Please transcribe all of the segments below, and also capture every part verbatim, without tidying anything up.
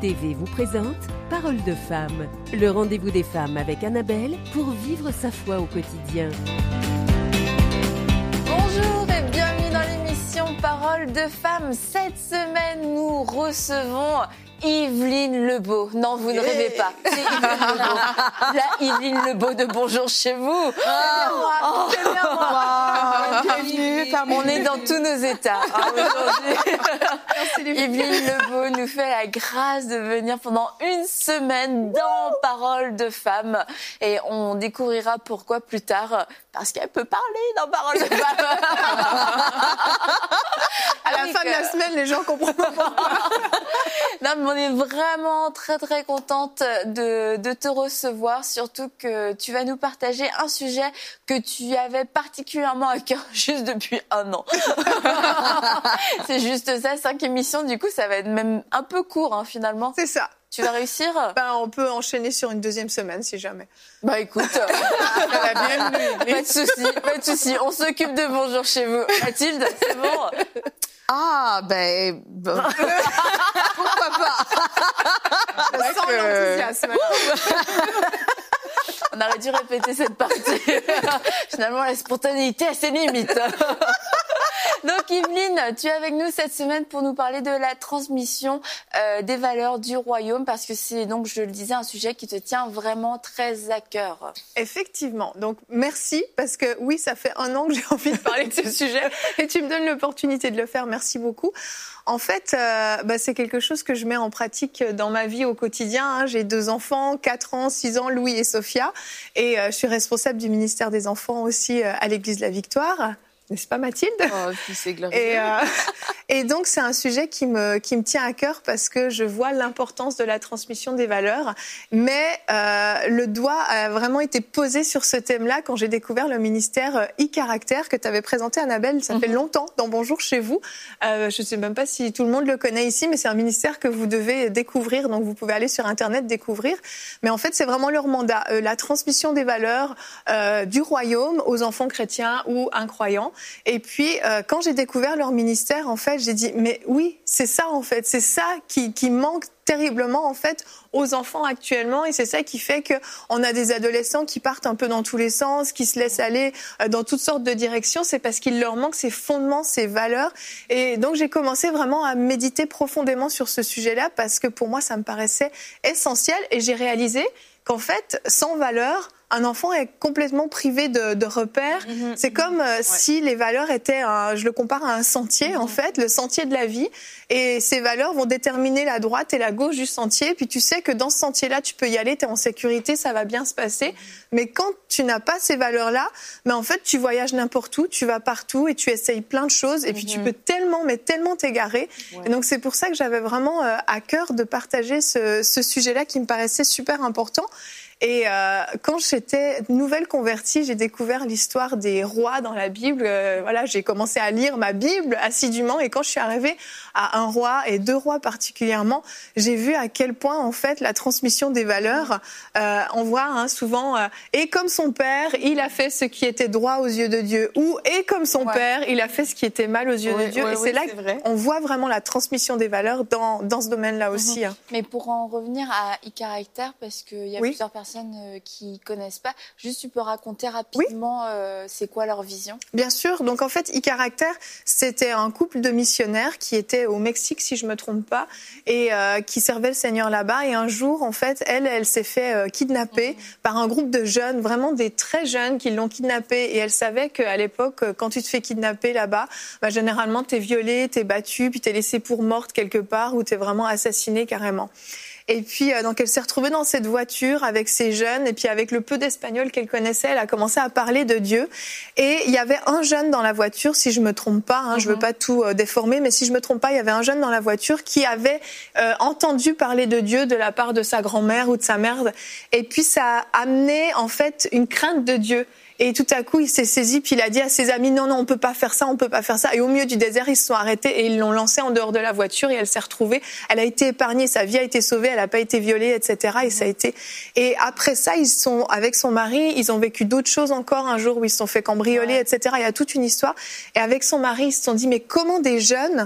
T V vous présente Parole de femme, le rendez-vous des femmes avec Annabelle pour vivre sa foi au quotidien. Bonjour et bienvenue dans l'émission Parole de femme. Cette semaine, nous recevons Yveline Lebeau. Non, vous ne rêvez pas. C'est Yveline Lebeau. La Yveline Lebeau de Bonjour chez vous. Ah, oh, c'est bien moi. Bienvenue. On est dans tous nos états hein, aujourd'hui. Yveline Lebeau nous fait la grâce de venir pendant une semaine dans Parole de femme. Et on découvrira pourquoi plus tard. Parce qu'elle peut parler dans Parole de femme. À la fin de la semaine, les gens comprennent pas pourquoi. Non, mais on est vraiment très très contente de, de te recevoir, surtout que tu vas nous partager un sujet que tu avais particulièrement à cœur juste depuis un an. C'est juste ça, cinq émissions, du coup ça va être même un peu court hein, finalement. C'est ça. Tu vas réussir ? Ben, on peut enchaîner sur une deuxième semaine si jamais. Bah écoute, pas de souci, pas de souci. On s'occupe de Bonjour chez vous. Mathilde, c'est bon ? Ah, ben, ben pourquoi pas. Je sens l'enthousiasme. On aurait dû répéter cette partie. Finalement, la spontanéité a ses limites. Donc Yveline, tu es avec nous cette semaine pour nous parler de la transmission euh, des valeurs du royaume, parce que c'est donc, je le disais, un sujet qui te tient vraiment très à cœur. Effectivement. Donc merci, parce que oui, ça fait un an que j'ai envie de parler de ce sujet et tu me donnes l'opportunité de le faire. Merci beaucoup. En fait, euh, bah, c'est quelque chose que je mets en pratique dans ma vie au quotidien. Hein. J'ai deux enfants, quatre ans, six ans, Louis et Sophia. Et euh, je suis responsable du ministère des enfants aussi euh, à l'Église de la Victoire. N'est-ce pas Mathilde ? Oh, c'est glorieux. Et, euh, et donc c'est un sujet qui me qui me tient à cœur parce que je vois l'importance de la transmission des valeurs. Mais euh, le doigt a vraiment été posé sur ce thème-là quand j'ai découvert le ministère e-caractère que tu avais présenté, Annabelle. Ça mm-hmm. fait longtemps dans Bonjour chez vous. Euh, je sais même pas si tout le monde le connaît ici, mais c'est un ministère que vous devez découvrir. Donc vous pouvez aller sur Internet découvrir. Mais en fait c'est vraiment leur mandat, euh, la transmission des valeurs euh, du royaume aux enfants chrétiens ou incroyants. Et puis, euh, quand j'ai découvert leur ministère, en fait, j'ai dit, mais oui, c'est ça, en fait, c'est ça qui, qui manque terriblement, en fait, aux enfants actuellement, et c'est ça qui fait que on a des adolescents qui partent un peu dans tous les sens, qui se laissent aller dans toutes sortes de directions. C'est parce qu'il leur manque ces fondements, ces valeurs. Et donc, j'ai commencé vraiment à méditer profondément sur ce sujet-là, parce que pour moi, ça me paraissait essentiel, et j'ai réalisé qu'en fait, sans valeurs, un enfant est complètement privé de, de repères. Mmh, c'est comme euh, ouais. si les valeurs étaient, un, je le compare à un sentier, mmh. en fait, le sentier de la vie. Et ces valeurs vont déterminer la droite et la gauche du sentier. Puis tu sais que dans ce sentier-là, tu peux y aller, tu es en sécurité, ça va bien se passer. Mmh. Mais quand tu n'as pas ces valeurs-là, mais en fait, tu voyages n'importe où, tu vas partout et tu essayes plein de choses. Et puis mmh. tu peux tellement, mais tellement t'égarer. Ouais. Et donc c'est pour ça que j'avais vraiment euh, à cœur de partager ce, ce sujet-là qui me paraissait super important. Et euh, quand j'étais nouvelle convertie, j'ai découvert l'histoire des rois dans la Bible. Euh, voilà, j'ai commencé à lire ma Bible assidûment, et quand je suis arrivée à un roi et deux rois particulièrement, j'ai vu à quel point en fait la transmission des valeurs, euh, on voit hein, souvent euh, et comme son père, il a fait ce qui était droit aux yeux de Dieu, ou et comme son ouais. père, il a fait ce qui était mal aux yeux oui, de Dieu. Oui, et c'est oui, là c'est qu'on voit vraiment la transmission des valeurs dans dans ce domaine-là aussi. Mm-hmm. Hein. Mais pour en revenir à e-caractère, parce qu'il y a oui. plusieurs personnes qui connaissent pas. Juste, tu peux raconter rapidement oui. euh, c'est quoi leur vision ? Bien sûr. Donc en fait, e-caractère, c'était un couple de missionnaires qui étaient au Mexique, si je me trompe pas, et euh, qui servaient le Seigneur là-bas. Et un jour, en fait, elle, elle s'est fait euh, kidnapper mmh. par un groupe de jeunes, vraiment des très jeunes, qui l'ont kidnappée. Et elle savait qu'à l'époque, quand tu te fais kidnapper là-bas, bah, généralement, t'es violée, t'es battue, puis t'es laissée pour morte quelque part, ou t'es vraiment assassinée carrément. Et puis, euh, donc, elle s'est retrouvée dans cette voiture avec ces jeunes, et puis avec le peu d'espagnol qu'elle connaissait, elle a commencé à parler de Dieu. Et il y avait un jeune dans la voiture, si je me trompe pas, hein, mm-hmm. je veux pas tout euh, déformer, mais si je me trompe pas, il y avait un jeune dans la voiture qui avait euh, entendu parler de Dieu de la part de sa grand-mère ou de sa mère. Et puis, ça a amené, en fait, une crainte de Dieu. Et tout à coup, il s'est saisi, puis il a dit à ses amis, non, non, on peut pas faire ça, on peut pas faire ça. Et au milieu du désert, ils se sont arrêtés et ils l'ont lancée en dehors de la voiture, et elle s'est retrouvée. Elle a été épargnée, sa vie a été sauvée, elle a pas été violée, et cetera. Et ça a été. Et après ça, ils sont avec son mari, ils ont vécu d'autres choses encore. Un jour où ils se sont fait cambrioler, ouais. et cetera. Il y a toute une histoire. Et avec son mari, ils se sont dit, mais comment des jeunes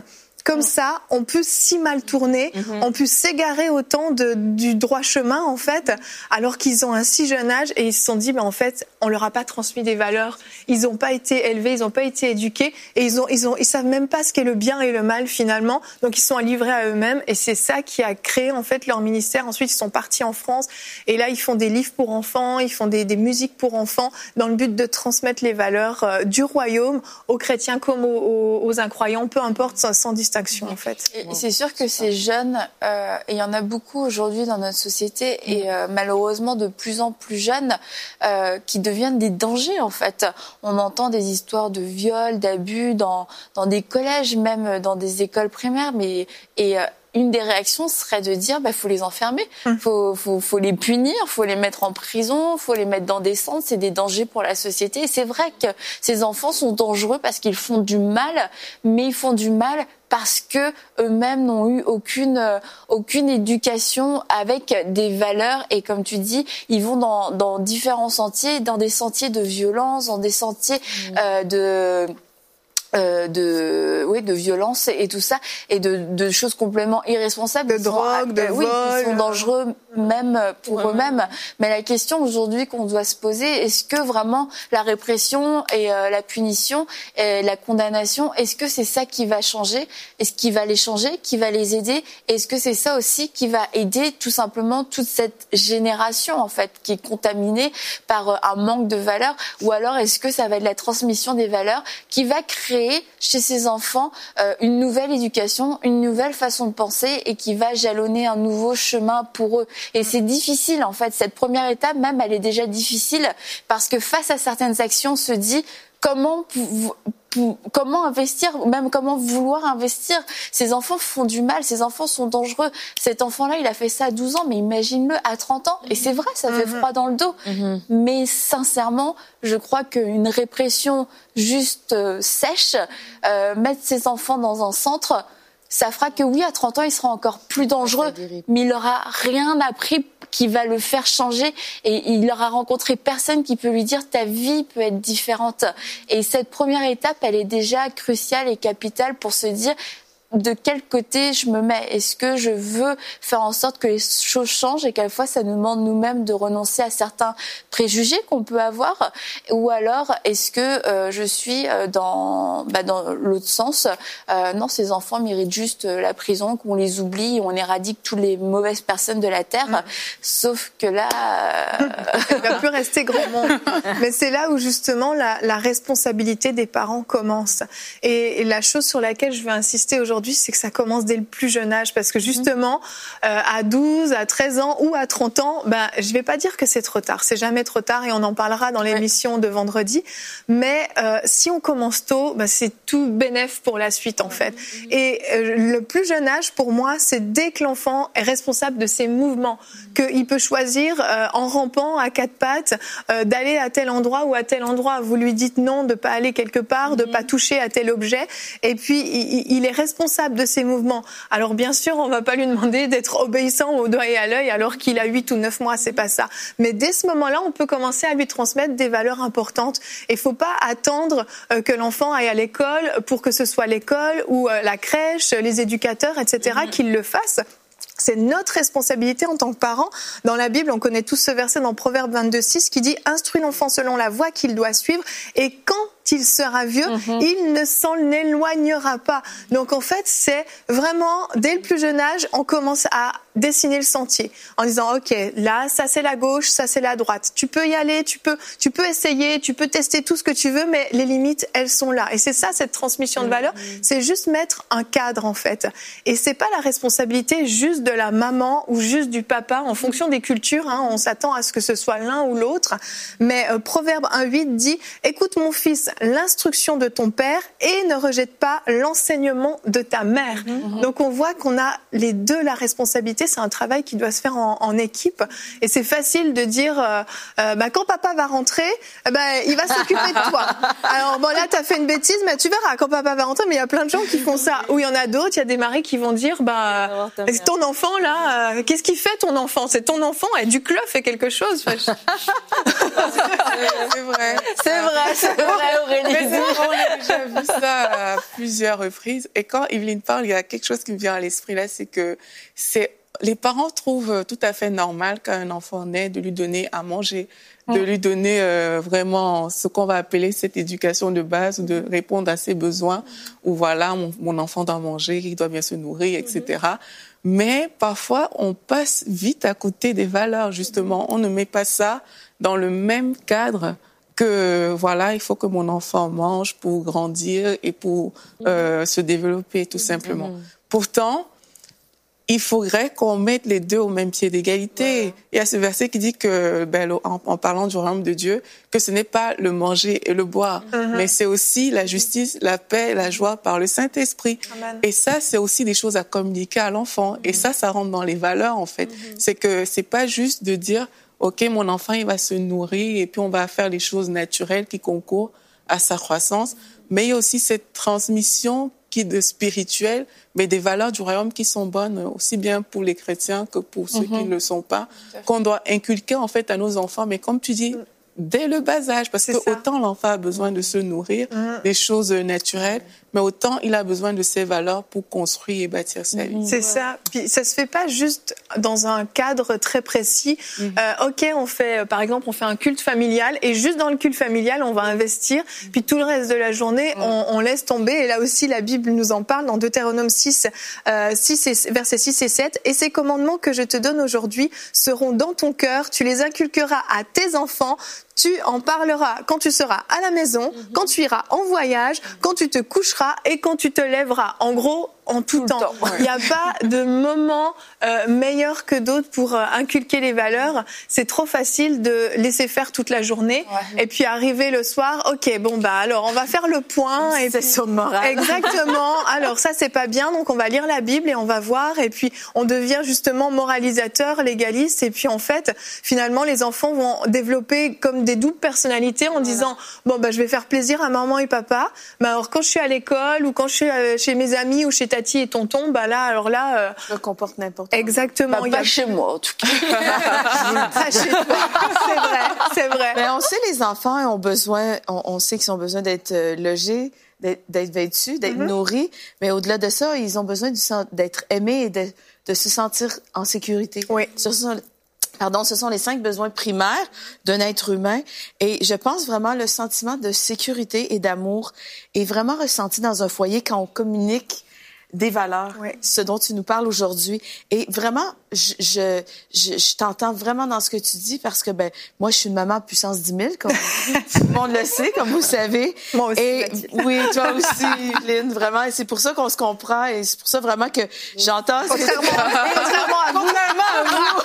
comme ça, on peut si mal tourner, mm-hmm. on peut s'égarer autant de, du droit chemin, en fait, alors qu'ils ont un si jeune âge et ils se sont dit, ben, en fait, on leur a pas transmis des valeurs, ils n'ont pas été élevés, ils n'ont pas été éduqués et ils ont, ils ont, ils savent même pas ce qu'est le bien et le mal finalement. Donc ils sont livrés à eux-mêmes et c'est ça qui a créé en fait leur ministère. Ensuite, ils sont partis en France et là, ils font des livres pour enfants, ils font des, des musiques pour enfants dans le but de transmettre les valeurs euh, du royaume aux chrétiens comme aux, aux, aux incroyants, peu importe, sans, sans distinction en fait. Et c'est sûr que ces jeunes, euh, et il y en a beaucoup aujourd'hui dans notre société et euh, malheureusement de plus en plus jeunes euh, qui deviennent des dangers en fait. On entend des histoires de viols, d'abus dans, dans des collèges, même dans des écoles primaires, mais et euh, une des réactions serait de dire bah faut les enfermer, faut faut faut les punir, faut les mettre en prison, faut les mettre dans des centres, c'est des dangers pour la société. Et c'est vrai que ces enfants sont dangereux parce qu'ils font du mal, mais ils font du mal parce que eux-mêmes n'ont eu aucune euh, aucune éducation avec des valeurs et comme tu dis, ils vont dans dans différents sentiers, dans des sentiers de violence, dans des sentiers euh, de Euh, de oui de violence et tout ça et de, de choses complètement irresponsables, de drogue, de euh, oui, vol, qui sont dangereux même pour ouais. eux-mêmes. Mais la question aujourd'hui qu'on doit se poser, est-ce que vraiment la répression et euh, la punition et la condamnation, est-ce que c'est ça qui va changer? Est-ce qui va les changer, qui va les aider? Est-ce que c'est ça aussi qui va aider tout simplement toute cette génération en fait qui est contaminée par euh, un manque de valeurs? Ou alors est-ce que ça va être la transmission des valeurs qui va créer chez ces enfants euh, une nouvelle éducation, une nouvelle façon de penser et qui va jalonner un nouveau chemin pour eux. Et c'est difficile en fait, cette première étape même elle est déjà difficile parce que face à certaines actions on se dit comment pou- pou- comment investir, même comment vouloir investir. Ces enfants font du mal, ces enfants sont dangereux. Cet enfant-là, il a fait ça à douze ans, mais imagine-le à trente ans. Et c'est vrai, ça fait froid dans le dos. Mm-hmm. Mais sincèrement, je crois qu'une répression juste euh, sèche, euh, mettre ces enfants dans un centre, ça fera que oui, à trente ans, il sera encore plus dangereux, mais il n'aura rien appris qui va le faire changer et il aura rencontré personne qui peut lui dire ta vie peut être différente. Et cette première étape, elle est déjà cruciale et capitale pour se dire de quel côté je me mets. Est-ce que je veux faire en sorte que les choses changent et quelquefois ça nous demande nous-mêmes de renoncer à certains préjugés qu'on peut avoir, ou alors est-ce que euh, je suis dans bah, dans l'autre sens, euh, non, ces enfants méritent juste la prison, qu'on les oublie, on éradique toutes les mauvaises personnes de la terre, mmh. sauf que là euh... il ne va plus rester grand monde. Mais c'est là où justement la, la responsabilité des parents commence et, et la chose sur laquelle je veux insister aujourd'hui, c'est que ça commence dès le plus jeune âge parce que justement euh, à douze, à treize ans ou à trente ans, ben je vais pas dire que c'est trop tard, c'est jamais trop tard et on en parlera dans l'émission de vendredi, mais euh, si on commence tôt, ben c'est tout bénef pour la suite en fait. Et euh, le plus jeune âge pour moi, c'est dès que l'enfant est responsable de ses mouvements, qu'il peut choisir euh, en rampant à quatre pattes euh, d'aller à tel endroit ou à tel endroit. Vous lui dites non, de pas aller quelque part, de pas toucher à tel objet, et puis il, il est responsable de ses mouvements. Alors bien sûr, on va pas lui demander d'être obéissant au doigt et à l'œil alors qu'il a huit ou neuf mois, c'est pas ça. Mais dès ce moment-là, on peut commencer à lui transmettre des valeurs importantes. Et faut pas attendre euh, que l'enfant aille à l'école pour que ce soit l'école ou euh, la crèche, les éducateurs, et cetera, mmh. qu'ils le fassent. C'est notre responsabilité en tant que parents. Dans la Bible, on connaît tous ce verset dans Proverbe vingt-deux six qui dit « Instruis l'enfant selon la voie qu'il doit suivre et quand il sera vieux, mmh. il ne s'en éloignera pas. » Donc en fait, c'est vraiment, dès le plus jeune âge, on commence à dessiner le sentier en disant « Ok, là, ça c'est la gauche, ça c'est la droite. Tu peux y aller, tu peux, tu peux essayer, tu peux tester tout ce que tu veux, mais les limites, elles sont là. » Et c'est ça, cette transmission de valeurs, mmh. c'est juste mettre un cadre en fait. Et c'est pas la responsabilité juste de la maman ou juste du papa, en fonction des cultures, hein, on s'attend à ce que ce soit l'un ou l'autre. Mais euh, Proverbe un huit dit « Écoute mon fils, l'instruction de ton père et ne rejette pas l'enseignement de ta mère. Mmh. » Donc on voit qu'on a les deux la responsabilité, c'est un travail qui doit se faire en, en équipe. Et c'est facile de dire euh, euh, bah, quand papa va rentrer, euh, bah, il va s'occuper de toi. Alors bon là tu as fait une bêtise, mais tu verras quand papa va rentrer. Mais il y a plein de gens qui font ça. Ou il y en a d'autres, il y a des maris qui vont dire bah, ton enfant là, euh, qu'est-ce qu'il fait ton enfant? C'est ton enfant, éduque-le, fais quelque chose. Enfin, je... c'est vrai, c'est vrai, c'est vrai. Aurélie. Mais c'est vrai, on a déjà vu ça à plusieurs reprises. Et quand Evelyne parle, il y a quelque chose qui me vient à l'esprit là, c'est que c'est les parents trouvent tout à fait normal quand un enfant naît de lui donner à manger, de lui donner euh, vraiment ce qu'on va appeler cette éducation de base, ou de répondre à ses besoins, où voilà, mon, mon enfant doit manger, il doit bien se nourrir, et cetera. Mais parfois, on passe vite à côté des valeurs, justement. On ne met pas ça dans le même cadre que, voilà, il faut que mon enfant mange pour grandir et pour euh, se développer, tout simplement. Pourtant, il faudrait qu'on mette les deux au même pied d'égalité. Ouais. Il y a ce verset qui dit que, ben, en, en parlant du royaume de Dieu, que ce n'est pas le manger et le boire, mm-hmm. mais c'est aussi la justice, la paix, la joie par le Saint-Esprit. Amen. Et ça, c'est aussi des choses à communiquer à l'enfant. Mm-hmm. Et ça, ça rentre dans les valeurs, en fait. Mm-hmm. C'est que c'est pas juste de dire, OK, mon enfant, il va se nourrir et puis on va faire les choses naturelles qui concourent à sa croissance. Mm-hmm. Mais il y a aussi cette transmission qui est de spirituel, mais des valeurs du royaume qui sont bonnes aussi bien pour les chrétiens que pour ceux mm-hmm. qui ne le sont pas, qu'on doit inculquer en fait à nos enfants. Mais comme tu dis, dès le bas âge, parce que ça. Autant l'enfant a besoin de se nourrir, mm-hmm. des choses naturelles, mais autant il a besoin de ces valeurs pour construire et bâtir sa vie. C'est ouais. ça. Puis ça se fait pas juste dans un cadre très précis. Mm-hmm. Euh, ok, on fait, par exemple, on fait un culte familial et juste dans le culte familial, on va investir. Mm-hmm. Puis tout le reste de la journée, mm-hmm. on, on laisse tomber. Et là aussi, la Bible nous en parle dans Deutéronome six, euh, six et, versets six et sept. Et ces commandements que je te donne aujourd'hui seront dans ton cœur. Tu les inculqueras à tes enfants. Tu en parleras quand tu seras à la maison, mm-hmm. quand tu iras en voyage, quand tu te coucheras et quand tu te lèveras. En gros, en tout, tout temps. temps. Il n'y a pas de moment euh, meilleur que d'autres pour euh, inculquer les valeurs. C'est trop facile de laisser faire toute la journée ouais. et puis arriver le soir. Ok, bon bah alors on va faire le point. Une session de morale. Exactement. Alors ça c'est pas bien, donc on va lire la Bible et on va voir. Et puis on devient justement moralisateur, légaliste. Et puis en fait, finalement les enfants vont développer comme des doubles personnalités en voilà. disant bon bah je vais faire plaisir à maman et papa. Mais alors quand je suis à l'école ou quand je suis euh, chez mes amis ou chez ta tati et tonton, bah là, alors là... Euh... Je me comporte n'importe quoi. Exactement. Bah, pas y a... chez moi, en tout cas. Pas chez toi. C'est vrai, c'est vrai. Mais on sait les enfants ont besoin, on, on sait qu'ils ont besoin d'être logés, d'être, d'être vêtus, d'être mm-hmm. nourris, mais au-delà de ça, ils ont besoin du, d'être aimés et de, de se sentir en sécurité. Oui. Ce sont, pardon, ce sont les cinq besoins primaires d'un être humain. Et je pense vraiment le sentiment de sécurité et d'amour est vraiment ressenti dans un foyer quand on communique des valeurs, oui. ce dont tu nous parles aujourd'hui. Et vraiment, je, je, je, je t'entends vraiment dans ce que tu dis parce que, ben, moi, je suis une maman puissance dix mille, comme tout le monde le sait, comme vous savez. Moi aussi. Et oui, toi aussi, Lynn, vraiment. Et c'est pour ça qu'on se comprend et c'est pour ça vraiment que j'entends... Contrairement, contrairement à vous. Contrairement à vous.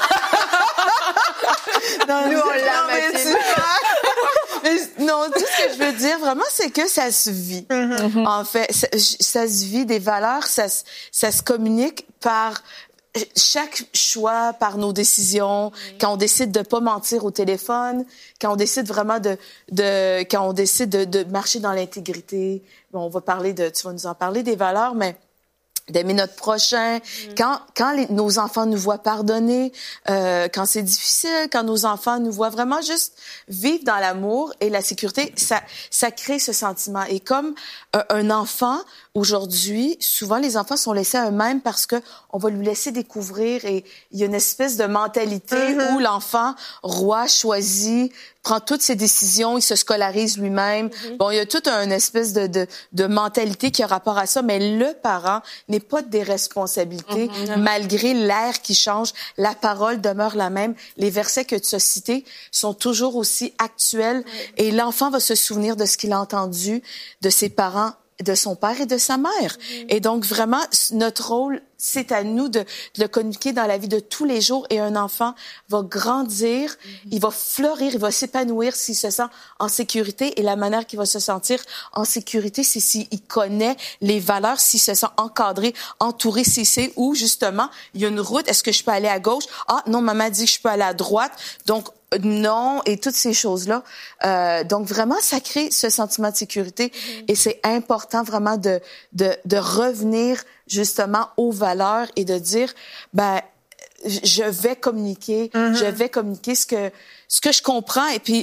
non, nous, on l'a, Mathilde. Non, tout ce que je veux dire, vraiment, c'est que ça se vit. Mm-hmm. En fait, ça, ça se vit des valeurs, ça, ça se communique par chaque choix, par nos décisions, mm-hmm. quand on décide de pas mentir au téléphone, quand on décide vraiment de, de quand on décide de, de marcher dans l'intégrité. Bon, on va parler de, tu vas nous en parler des valeurs, mais d'aimer notre prochain, mmh. quand quand les, nos enfants nous voient pardonner, euh, quand c'est difficile, quand nos enfants nous voient vraiment juste vivre dans l'amour et la sécurité, ça ça crée ce sentiment. Et comme un, un enfant aujourd'hui, souvent les enfants sont laissés à eux-mêmes parce que on va lui laisser découvrir et il y a une espèce de mentalité mmh. où l'enfant roi choisit, prend toutes ses décisions, il se scolarise lui-même. Mm-hmm. Bon, il y a toute une espèce de, de, de mentalité qui a rapport à ça, mais le parent n'est pas des responsabilités. Mm-hmm. Malgré l'air qui change, la parole demeure la même. Les versets que tu as cités sont toujours aussi actuels mm-hmm. et l'enfant va se souvenir de ce qu'il a entendu de ses parents, de son père et de sa mère. Mm-hmm. Et donc, vraiment, notre rôle, c'est à nous de, de le communiquer dans la vie de tous les jours. Et un enfant va grandir, mm-hmm. il va fleurir, il va s'épanouir s'il se sent en sécurité. Et la manière qu'il va se sentir en sécurité, c'est s'il connaît les valeurs, s'il se sent encadré, entouré, s'il sait où, justement, il y a une route. Est-ce que je peux aller à gauche? Ah, non, maman dit que je peux aller à droite. Donc, non, et toutes ces choses-là. Euh, donc, vraiment, ça crée ce sentiment de sécurité. Mm-hmm. Et c'est important, vraiment, de, de, de revenir, justement, aux valeurs et de dire, ben, je vais communiquer, mm-hmm. je vais communiquer ce que, ce que je comprends. Et puis,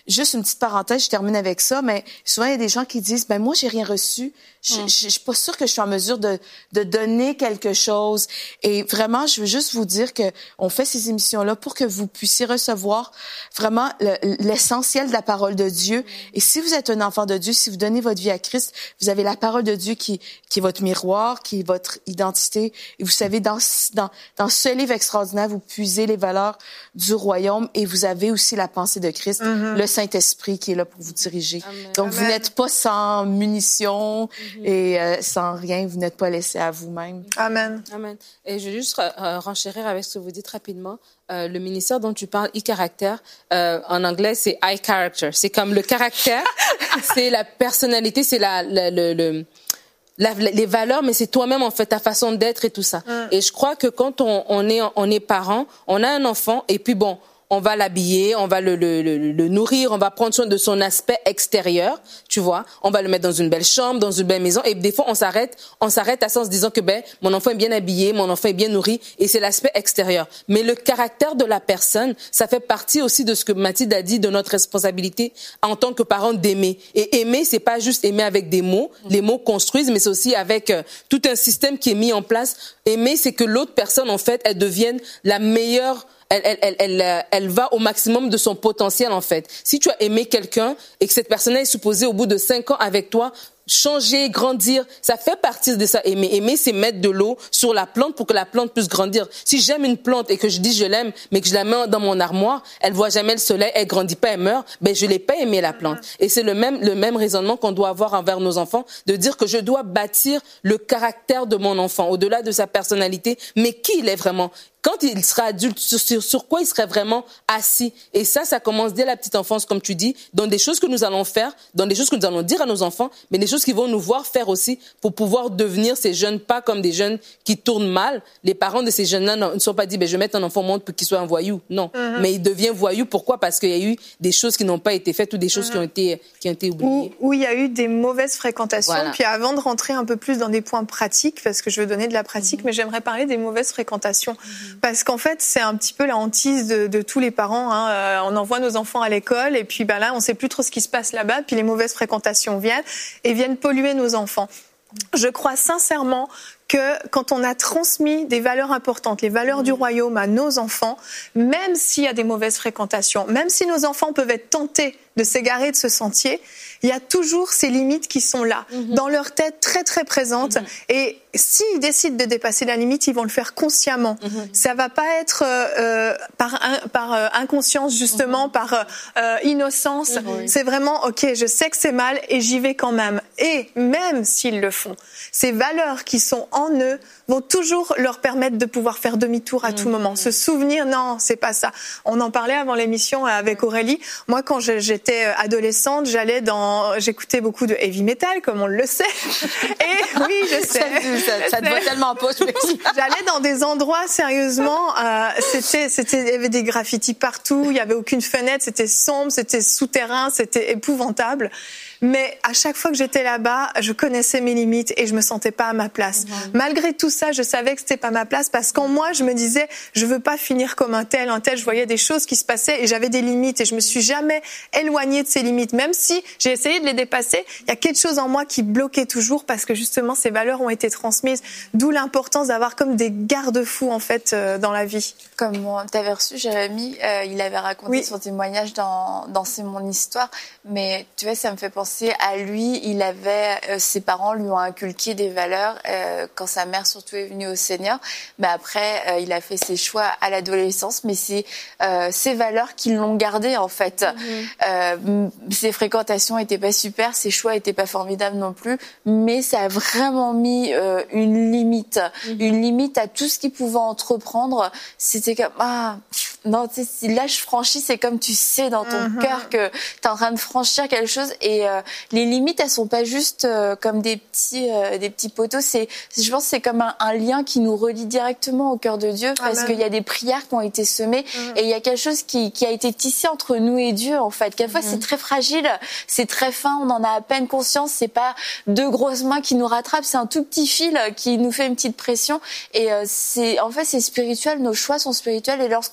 juste une petite parenthèse, je termine avec ça, mais souvent, il y a des gens qui disent, ben moi, j'ai rien reçu. Je, mm. je, je suis pas sûre que je suis en mesure de, de donner quelque chose. Et vraiment, je veux juste vous dire que on fait ces émissions-là pour que vous puissiez recevoir vraiment le, l'essentiel de la parole de Dieu. Et si vous êtes un enfant de Dieu, si vous donnez votre vie à Christ, vous avez la parole de Dieu qui, qui est votre miroir, qui est votre identité. Et vous savez, dans, dans, dans ce livre extraordinaire, vous puisez les valeurs du royaume et vous avez aussi la pensée de Christ, mm-hmm. le Saint-Esprit qui est là pour vous diriger. Amen. Donc, Amen. Vous n'êtes pas sans munitions mm-hmm. et euh, sans rien, vous n'êtes pas laissé à vous-même. Amen. Amen. Et je vais juste euh, renchérir avec ce que vous dites rapidement. Euh, le ministère dont tu parles, e-caractère, euh, en anglais, c'est I-character. C'est comme le caractère, c'est la personnalité, c'est la, la, le, le, la, les valeurs, mais c'est toi-même, en fait, ta façon d'être et tout ça. Mm. Et je crois que quand on, on est, on est parent, on a un enfant, et puis bon, on va l'habiller, on va le, le, le, le nourrir, on va prendre soin de son aspect extérieur, tu vois. On va le mettre dans une belle chambre, dans une belle maison. Et des fois, on s'arrête, on s'arrête à ça en se disant que ben, mon enfant est bien habillé, mon enfant est bien nourri, et c'est l'aspect extérieur. Mais le caractère de la personne, ça fait partie aussi de ce que Mathilde a dit, de notre responsabilité en tant que parents d'aimer. Et aimer, c'est pas juste aimer avec des mots. Les mots construisent, mais c'est aussi avec euh, tout un système qui est mis en place. Aimer, c'est que l'autre personne, en fait, elle devienne la meilleure. Elle, elle, elle, elle, elle va au maximum de son potentiel, en fait. Si tu as aimé quelqu'un et que cette personne est supposée, au bout de cinq ans avec toi, changer, grandir, ça fait partie de ça. Aimer, aimer, c'est mettre de l'eau sur la plante pour que la plante puisse grandir. Si j'aime une plante et que je dis je l'aime, mais que je la mets dans mon armoire, elle voit jamais le soleil, elle grandit pas, elle meurt, ben je l'ai pas aimé la plante. Et c'est le même, le même raisonnement qu'on doit avoir envers nos enfants, de dire que je dois bâtir le caractère de mon enfant, au-delà de sa personnalité, mais qui il est vraiment. Quand il sera adulte, sur, sur, sur quoi il serait vraiment assis. Et ça, ça commence dès la petite enfance, comme tu dis, dans des choses que nous allons faire, dans des choses que nous allons dire à nos enfants, mais des choses qu'ils vont nous voir faire aussi pour pouvoir devenir ces jeunes, pas comme des jeunes qui tournent mal. Les parents de ces jeunes-là ne sont pas dit, ben, je vais mettre un enfant au monde pour qu'il soit un voyou. Non. Mm-hmm. Mais il devient voyou. Pourquoi? Parce qu'il y a eu des choses qui n'ont pas été faites ou des choses mm-hmm. qui ont été, qui ont été oubliées. Où, où il y a eu des mauvaises fréquentations. Voilà. Puis avant de rentrer un peu plus dans des points pratiques, parce que je veux donner de la pratique, mm-hmm. mais j'aimerais parler des mauvaises fréquentations. Mm-hmm. Parce qu'en fait, c'est un petit peu la hantise de, de tous les parents. Hein. Euh, on envoie nos enfants à l'école et puis ben là, on sait plus trop ce qui se passe là-bas. Puis les mauvaises fréquentations viennent et viennent polluer nos enfants. Je crois sincèrement que quand on a transmis des valeurs importantes, les valeurs du royaume à nos enfants, même s'il y a des mauvaises fréquentations, même si nos enfants peuvent être tentés de s'égarer de ce sentier, il y a toujours ces limites qui sont là, mm-hmm. dans leur tête très très présentes. Mm-hmm. Et s'ils décident de dépasser la limite, ils vont le faire consciemment. Mm-hmm. Ça va pas être euh, par, un, par euh, inconscience justement, mm-hmm. par euh, innocence. Mm-hmm. C'est vraiment, ok, je sais que c'est mal et j'y vais quand même. Et même s'ils le font, ces valeurs qui sont en eux vont toujours leur permettre de pouvoir faire demi-tour à mmh. tout moment. Se souvenir, non, c'est pas ça. On en parlait avant l'émission avec Aurélie. Moi, quand j'étais adolescente, j'allais dans, j'écoutais beaucoup de heavy metal, comme on le sait. Et oui, je sais. Ça, ça te va tellement pas. J'allais dans des endroits, sérieusement, euh, c'était, c'était, il y avait des graffitis partout, il y avait aucune fenêtre, c'était sombre, c'était souterrain, c'était épouvantable. Mais à chaque fois que j'étais là-bas, je connaissais mes limites et je me sentais pas à ma place. Mmh. Malgré tout ça, je savais que c'était pas ma place parce qu'en moi, je me disais, je veux pas finir comme un tel, un tel. Je voyais des choses qui se passaient et j'avais des limites et je me suis jamais éloignée de ces limites. Même si j'ai essayé de les dépasser, il y a quelque chose en moi qui bloquait toujours parce que justement, ces valeurs ont été transmises. D'où l'importance d'avoir comme des garde-fous, en fait, euh, dans la vie. Comme tu avais reçu Jérémy, euh, il avait raconté oui. son témoignage dans, dans C'est mon histoire. Mais tu vois, ça me fait penser à lui, il avait, euh, ses parents lui ont inculqué des valeurs euh, quand sa mère surtout est venue au Seigneur. Mais après, euh, il a fait ses choix à l'adolescence, mais c'est euh, ces valeurs qui l'ont gardé en fait. Mm-hmm. Euh, ses fréquentations étaient pas super, ses choix étaient pas formidables non plus, mais ça a vraiment mis euh, une limite, mm-hmm. une limite à tout ce qu'il pouvait entreprendre. C'était comme ah non, tu sais, si là je franchis, c'est comme tu sais dans ton mm-hmm. cœur que t'es en train de franchir quelque chose et euh, les limites, elles sont pas juste euh, comme des petits, euh, des petits poteaux. C'est, je pense, que c'est comme un, un lien qui nous relie directement au cœur de Dieu, parce qu'il y a des prières qui ont été semées mmh. et il y a quelque chose qui, qui a été tissé entre nous et Dieu, en fait. Quelquefois, mmh. c'est très fragile, c'est très fin, on en a à peine conscience. C'est pas deux grosses mains qui nous rattrapent, c'est un tout petit fil qui nous fait une petite pression. Et euh, c'est, en fait, c'est spirituel. Nos choix sont spirituels, et lorsqu'on transmet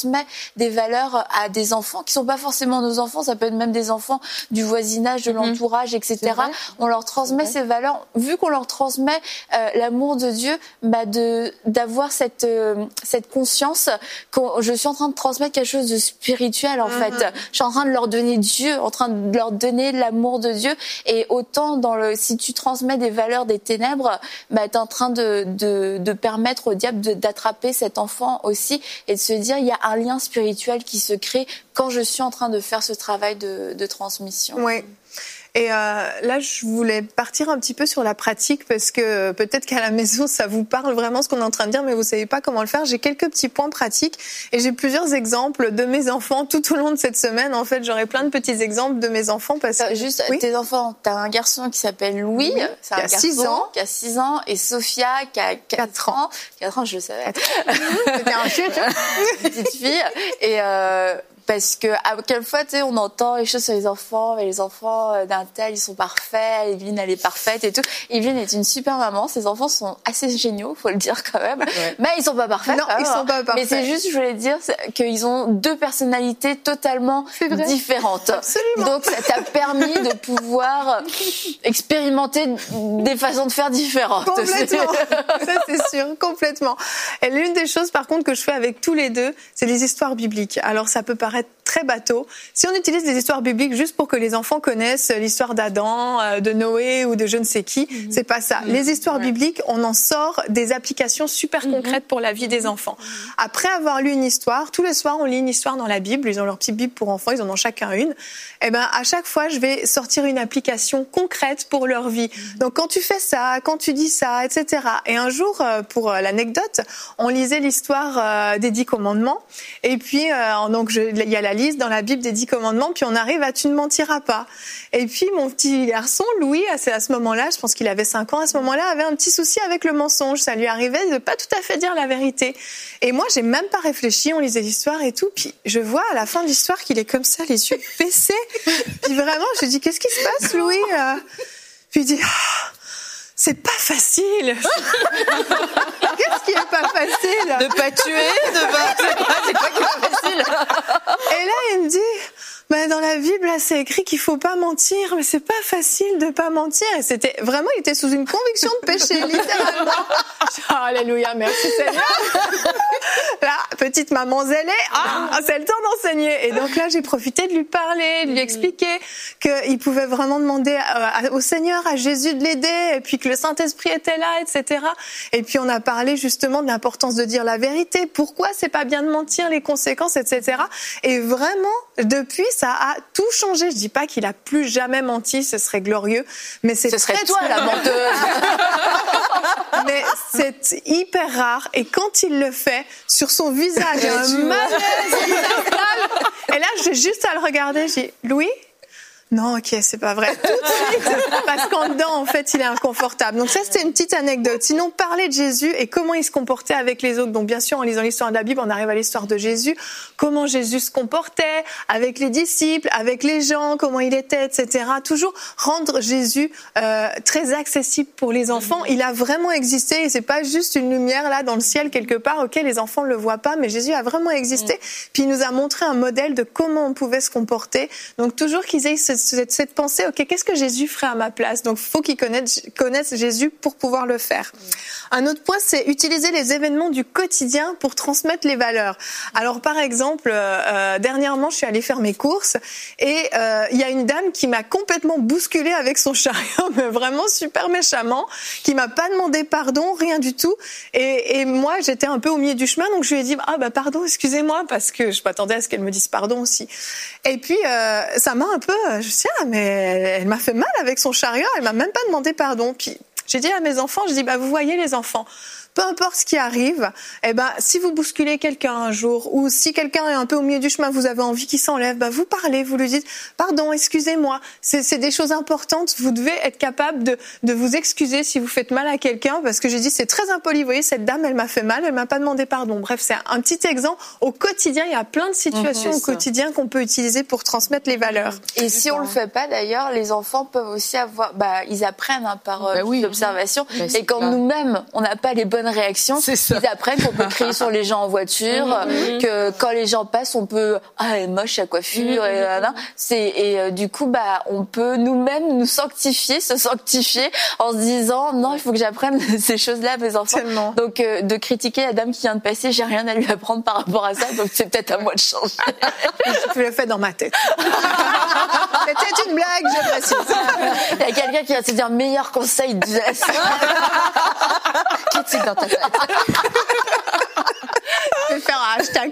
transmet des valeurs à des enfants qui sont pas forcément nos enfants, ça peut être même des enfants du voisinage, de l'entourage, et cetera. On leur transmet ces valeurs. Vu qu'on leur transmet euh, l'amour de Dieu, bah de d'avoir cette euh, cette conscience que je suis en train de transmettre quelque chose de spirituel en mm-hmm. fait. Je suis en train de leur donner Dieu, en train de leur donner l'amour de Dieu. Et autant dans le si tu transmets des valeurs des ténèbres, bah t'es en train de de de permettre au diable de, d'attraper cet enfant aussi et de se dire il y a un lien spirituel qui se crée quand je suis en train de faire ce travail de de transmission. Oui. Et euh, là, je voulais partir un petit peu sur la pratique parce que peut-être qu'à la maison, ça vous parle vraiment ce qu'on est en train de dire, mais vous savez pas comment le faire. J'ai quelques petits points pratiques et j'ai plusieurs exemples de mes enfants tout au long de cette semaine. En fait, j'aurai plein de petits exemples de mes enfants parce que juste oui. tes enfants. T'as un garçon qui s'appelle Louis, oui, c'est un qui a garçon six ans, qui a six ans, et Sophia qui a quatre ans. Quatre ans, je le savais. C'était un chute, petite fille et. Euh, Parce que à quelle fois, tu sais, on entend les choses sur les enfants, mais les enfants d'un tel, ils sont parfaits, Evelyne, elle est parfaite et tout. Evelyne est une super maman, ses enfants sont assez géniaux, faut le dire quand même. Ouais. Mais ils sont pas parfaits. Non, ils sont pas parfaits. Mais c'est juste, je voulais dire qu'ils ont deux personnalités totalement différentes. Absolument. Donc ça t'a permis de pouvoir expérimenter des façons de faire différentes. Complètement. Ça, c'est sûr, complètement. Et l'une des choses, par contre, que je fais avec tous les deux, c'est les histoires bibliques. Alors, ça peut paraître très bateau. Si on utilise des histoires bibliques juste pour que les enfants connaissent l'histoire d'Adam, de Noé ou de je ne sais qui, mm-hmm. c'est pas ça. Mm-hmm. Les histoires ouais. bibliques, on en sort des applications super mm-hmm. concrètes pour la vie des enfants. Après avoir lu une histoire, tous les soirs, on lit une histoire dans la Bible. Ils ont leur petite Bible pour enfants, ils en ont chacun une. Et ben, à chaque fois, je vais sortir une application concrète pour leur vie. Mm-hmm. Donc, quand tu fais ça, quand tu dis ça, et cetera. Et un jour, pour l'anecdote, on lisait l'histoire des Dix Commandements. Et puis, donc, je, il y a la liste dans la Bible des Dix Commandements, puis on arrive à tu ne mentiras pas. Et puis mon petit garçon, Louis, à ce moment-là, je pense qu'il avait cinq ans, à ce moment-là, avait un petit souci avec le mensonge. Ça lui arrivait de pas tout à fait dire la vérité. Et moi, j'ai même pas réfléchi, on lisait l'histoire et tout, puis je vois à la fin de l'histoire qu'il est comme ça, les yeux baissés. Puis vraiment, je dis, qu'est-ce qui se passe, Louis? Puis il dit... C'est pas facile. Qu'est-ce qui est pas facile? De pas tuer, de pas... C'est quoi qui est pas facile? Et là, il me dit... Ben, dans la Bible, là, c'est écrit qu'il faut pas mentir, mais c'est pas facile de pas mentir. Et c'était vraiment, il était sous une conviction de péché, littéralement. Oh, alléluia, merci Seigneur. Là, petite maman zélée, ah, c'est le temps d'enseigner. Et donc là, j'ai profité de lui parler, de lui expliquer qu'il pouvait vraiment demander au Seigneur, à Jésus de l'aider, et puis que le Saint-Esprit était là, et cetera. Et puis on a parlé justement de l'importance de dire la vérité. Pourquoi c'est pas bien de mentir, les conséquences, et cetera. Et vraiment, depuis, ça a tout changé. Je dis pas qu'il a plus jamais menti, ce serait glorieux, mais c'est ce serait très toi la menteuse. Mais c'est hyper rare, et quand il le fait, sur son visage, il y a un malaise qui s'installe. Et là, j'ai juste à le regarder, j'ai dit, Louis? Non, ok, c'est pas vrai. Tout de suite, parce qu'en dedans, en fait, il est inconfortable. Donc ça, c'était une petite anecdote. Sinon, parler de Jésus et comment il se comportait avec les autres. Donc bien sûr, en lisant l'histoire de la Bible, on arrive à l'histoire de Jésus. Comment Jésus se comportait avec les disciples, avec les gens, comment il était, et cetera. Toujours rendre Jésus euh, très accessible pour les enfants. Il a vraiment existé et c'est pas juste une lumière là dans le ciel quelque part. Ok, les enfants ne le voient pas, mais Jésus a vraiment existé. Puis il nous a montré un modèle de comment on pouvait se comporter. Donc toujours qu'ils aient ce Cette, cette pensée, ok, qu'est-ce que Jésus ferait à ma place? Donc, il faut qu'ils connaissent, connaissent Jésus pour pouvoir le faire. Un autre point, c'est utiliser les événements du quotidien pour transmettre les valeurs. Alors, par exemple, euh, dernièrement, je suis allée faire mes courses et euh, il y a une dame qui m'a complètement bousculée avec son chariot, mais vraiment super méchamment, qui m'a pas demandé pardon, rien du tout. Et, et moi, j'étais un peu au milieu du chemin, donc je lui ai dit, ah bah pardon, excusez-moi, parce que je m'attendais à ce qu'elle me dise pardon aussi. Et puis, euh, ça m'a un peu... Je sais, ah, mais elle, elle m'a fait mal avec son chariot, elle m'a même pas demandé pardon. Puis j'ai dit à mes enfants, je dis, bah vous voyez les enfants, peu importe ce qui arrive, eh ben si vous bousculez quelqu'un un jour ou si quelqu'un est un peu au milieu du chemin, vous avez envie qu'il s'enlève, bah vous parlez, vous lui dites pardon, excusez-moi. C'est, c'est des choses importantes. Vous devez être capable de de vous excuser si vous faites mal à quelqu'un, parce que j'ai dit c'est très impoli. Vous voyez, cette dame, elle m'a fait mal, elle m'a pas demandé pardon. Bref, c'est un petit exemple. Au quotidien, il y a plein de situations mmh, au quotidien qu'on peut utiliser pour transmettre les valeurs. Et si on le fait pas, d'ailleurs, les enfants peuvent aussi avoir, bah ils apprennent hein, par euh, bah oui, l'observation. Bah, et quand clair. Nous-mêmes, on n'a pas les bonnes bonne réaction. Ils apprennent qu'on peut crier sur les gens en voiture, mmh. que quand les gens passent, on peut ah elle est moche sa coiffure mmh. et là, là. C'est et euh, du coup bah on peut nous-mêmes nous sanctifier, se sanctifier en se disant non il faut que j'apprenne ces choses-là à mes enfants. Tellement. Donc euh, de critiquer la dame qui vient de passer, j'ai rien à lui apprendre par rapport à ça, donc c'est peut-être à moi de changer. Je le fais dans ma tête. C'était une blague, je précise. Il y a quelqu'un qui va se dire meilleur conseil de critique dans ta tête. Je vais faire un hashtag.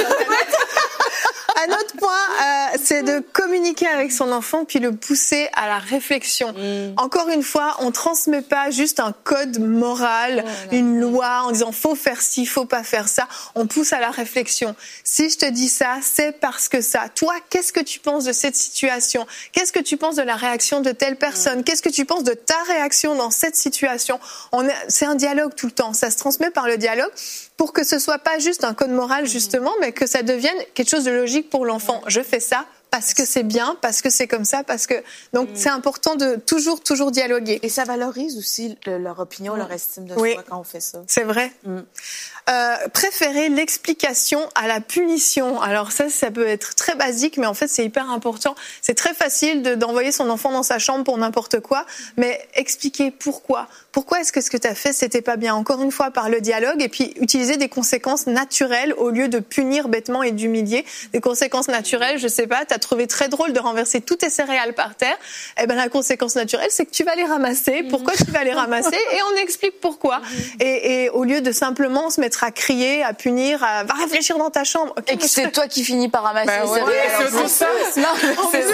Un autre point, euh, c'est de communiquer avec son enfant puis le pousser à la réflexion. Mmh. Encore une fois, on transmet pas juste un code moral, mmh. une loi en disant faut faire ci, faut pas faire ça. On pousse à la réflexion. Si je te dis ça, c'est parce que ça. Toi, qu'est-ce que tu penses de cette situation? Qu'est-ce que tu penses de la réaction de telle personne? Mmh. Qu'est-ce que tu penses de ta réaction dans cette situation? On est, c'est un dialogue tout le temps. Ça se transmet par le dialogue pour que ce soit pas juste un code moral justement, mais que ça devienne quelque chose de logique pour l'enfant. Je fais ça parce que c'est bien, parce que c'est comme ça, parce que donc mmh. c'est important de toujours toujours dialoguer. Et ça valorise aussi le, leur opinion, mmh. leur estime de oui. soi quand on fait ça. C'est vrai. Mmh. Euh, préférer l'explication à la punition. Alors ça, ça peut être très basique, mais en fait c'est hyper important. C'est très facile de, d'envoyer son enfant dans sa chambre pour n'importe quoi, mais expliquer pourquoi. Pourquoi est-ce que ce que tu as fait c'était pas bien? Encore une fois par le dialogue et puis utiliser des conséquences naturelles au lieu de punir bêtement et d'humilier. Des conséquences naturelles, je sais pas, t'as trouvé très drôle de renverser tous tes céréales par terre. Eh ben la conséquence naturelle, c'est que tu vas les ramasser. Pourquoi tu vas les ramasser? Et on explique pourquoi. Et, et au lieu de simplement se mettre à crier, à punir, à va réfléchir dans ta chambre. Okay, et que c'est toi qui finis par ramasser. Ben ouais, c'est tout ça. Non, c'est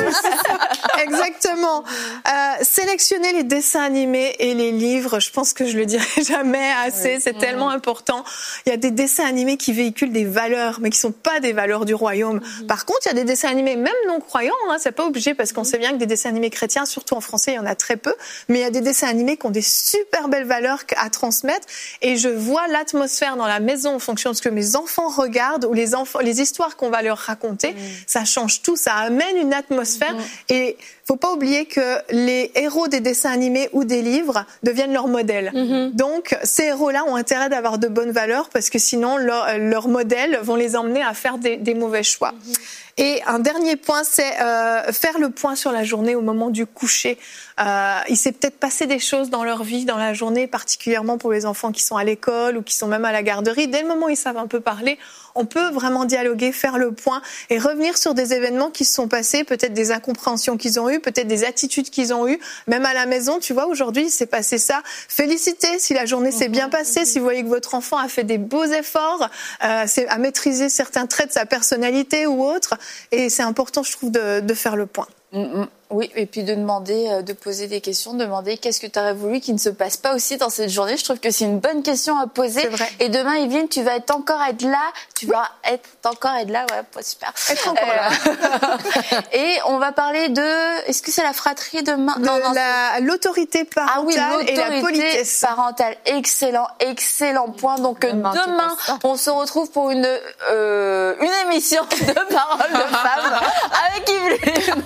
ça. Exactement. Euh, sélectionner les dessins animés et les livres. Je pense que je le dirai jamais assez. Oui. C'est mmh. tellement important. Il y a des dessins animés qui véhiculent des valeurs, mais qui sont pas des valeurs du royaume. Mmh. Par contre, il y a des dessins animés, même non croyants. Hein, c'est pas obligé parce qu'on mmh. sait bien que des dessins animés chrétiens, surtout en français, il y en a très peu. Mais il y a des dessins animés qui ont des super belles valeurs à transmettre. Et je vois l'atmosphère dans la maison en fonction de ce que mes enfants regardent ou les enfants, les histoires qu'on va leur raconter. Mmh. Ça change tout. Ça amène une atmosphère. Mmh. Et faut pas oublier que les héros des dessins animés ou des livres deviennent leurs modèles. Mm-hmm. Donc, ces héros-là ont intérêt d'avoir de bonnes valeurs parce que sinon, leurs leur modèles vont les emmener à faire des, des mauvais choix. Mm-hmm. Et un dernier point, c'est euh, faire le point sur la journée au moment du coucher. Euh, il s'est peut-être passé des choses dans leur vie, dans la journée, particulièrement pour les enfants qui sont à l'école ou qui sont même à la garderie. Dès le moment où ils savent un peu parler, on peut vraiment dialoguer, faire le point et revenir sur des événements qui se sont passés, peut-être des incompréhensions qu'ils ont eues, peut-être des attitudes qu'ils ont eues. Même à la maison, tu vois, aujourd'hui, il s'est passé ça. Félicitez si la journée s'est bien passée, si vous voyez que votre enfant a fait des beaux efforts, euh, c'est à maîtriser certains traits de sa personnalité ou autre. Et c'est important, je trouve, de, de faire le point. Mm-hmm. Oui, et puis de demander, de poser des questions, de demander qu'est-ce que tu aurais voulu qu'il ne se passe pas aussi dans cette journée. Je trouve que c'est une bonne question à poser. C'est vrai. Et demain, Evelyne, tu vas être encore être là. Tu vas être encore être là. Ouais, super. Être encore euh... là. Et on va parler de, est-ce que c'est la fratrie demain? De non, non, la, l'autorité parentale ah oui, l'autorité et la politesse. Parentale. Excellent, excellent point. Donc demain, demain on se retrouve pour une, euh, une émission de Paroles de Femmes avec Evelyne.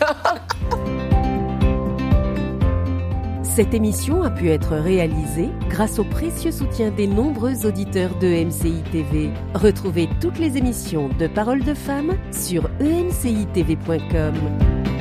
Cette émission a pu être réalisée grâce au précieux soutien des nombreux auditeurs de E M C I T V. Retrouvez toutes les émissions de Paroles de Femmes sur e m c i t v point com.